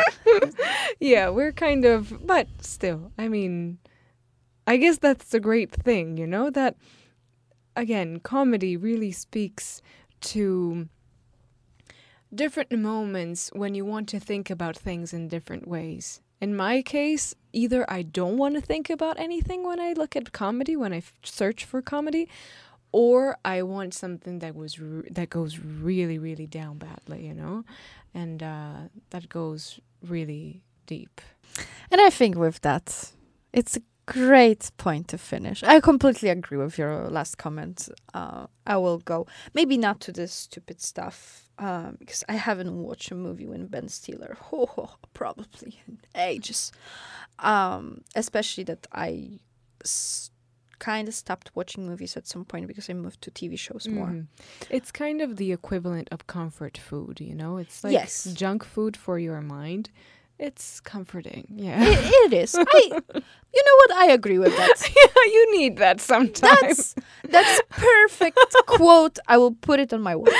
yeah, we're kind of, but still, I mean, I guess that's the great thing, you know, that again, comedy really speaks to different moments when you want to think about things in different ways. In my case, either I don't want to think about anything when I look at comedy, when I f- search for comedy, or I want something that was r- that goes really, really down badly, you know, and uh, that goes really deep. And I think with that, it's a great point to finish. I completely agree with your last comment. Uh, I will go, maybe not to this stupid stuff, um, because I haven't watched a movie with Ben Stiller. Oh, oh, probably in ages. Um, especially that I s- kind of stopped watching movies at some point because I moved to T V shows more. Mhm. It's kind of the equivalent of comfort food, you know? It's like Yes. junk food for your mind. It's comforting. Yeah. It, it is. I, you know what? I agree with that. Yeah, you need that sometimes. That's that's perfect quote. I will put it on my wall.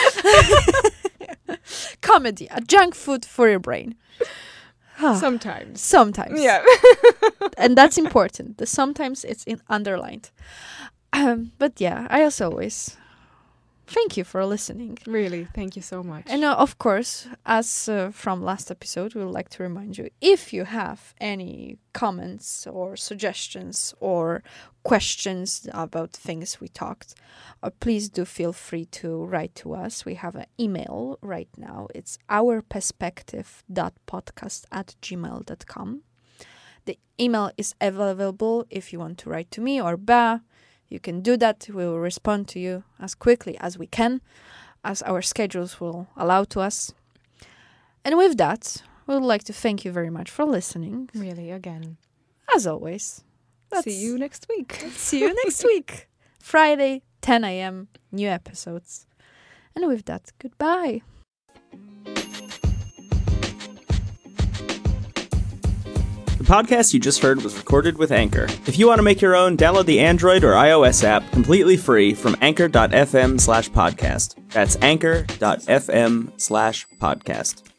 Comedy, a junk food for your brain. Sometimes. Sometimes. Yeah. And that's important. The sometimes it's in underlined. Um, but yeah, I as always thank you for listening. Really, thank you so much. And uh, of course, as uh, from last episode, we would like to remind you, if you have any comments or suggestions or questions about things we talked, uh, please do feel free to write to us. We have an email right now. It's ourperspective.podcast at gmail dot com. The email is available if you want to write to me or Ba. You can do that. We will respond to you as quickly as we can, as our schedules will allow to us. And with that, we would like to thank you very much for listening. Really, again. As always. See you next week. See you next week. Friday, ten a.m., new episodes. And with that, goodbye. The podcast you just heard was recorded with Anchor. If you want to make your own, download the Android or iOS app completely free from anchor.fm slash podcast. That's anchor.fm slash podcast.